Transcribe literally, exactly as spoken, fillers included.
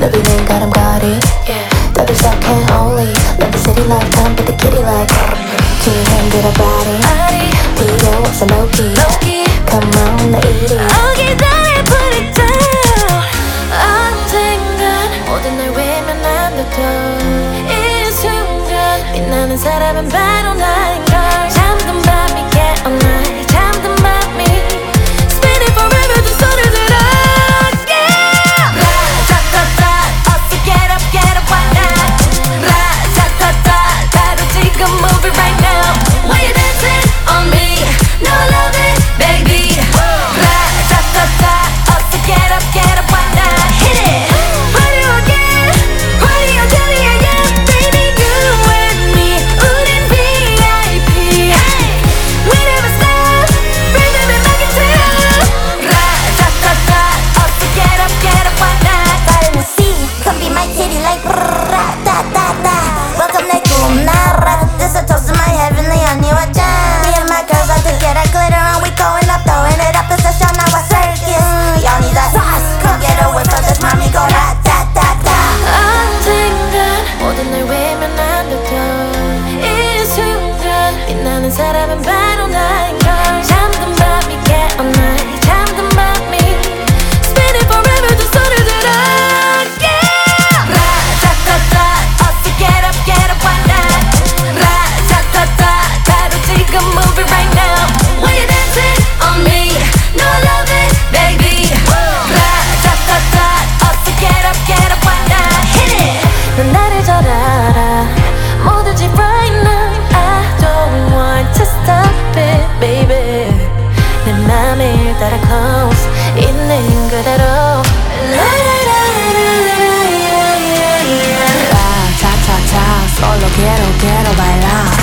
여기는 걸음걸이 너를 시작해 only Love the city like come with the kitty like 두 흔들어 body 필요 없어 low key Come on 나 이리 어기다에 put it down 언젠간 모든 날 외면한다도 이 순간 빛나는 사람은 바로 나인걸 잠든 밤이 깨어나 잠든 밤이 Spinning forever 두 손을 들어 yeah! 라자타타 어서 get up get up why not 라자타타 바로 지금 move it right now Why you dancing on me No love it baby 라자타타 어서 get up get up why not Hit it Party again Party until the a.m. Baby you and me 우린 V I P We never stop Bring them back in town 라자타타 어서 get up get up why not Vitamin C, come be my kitty like brrrra, da da da. Welcome 내 꿈나라. This a toast to my heavenly honey watch. Me and my girls like to get that glitter on. We going up, throwing it up. It's a show, now a circus. Y'all need that sauce. Come get a whiff of this, mommy go da da da da. 언젠간 모든 날 외면한다도 이 순간 빛나는 사람은 바로 나인걸 잠든 밤이 깨어나 잠든 밤이 Spinning forever 두 손을 들어 yeah! 라자타타 어서 get up get up why not 라자타타 바로 지금 move it right now Why you dancing on me No love it baby 라자타타 어서 get up get up why not Hit it 넌 나를 잘 알아 뭐든지 right now I don't want to stop it baby 내 맘을 따라 close 있는 그대로 La cha cha cha solo quiero quiero bailar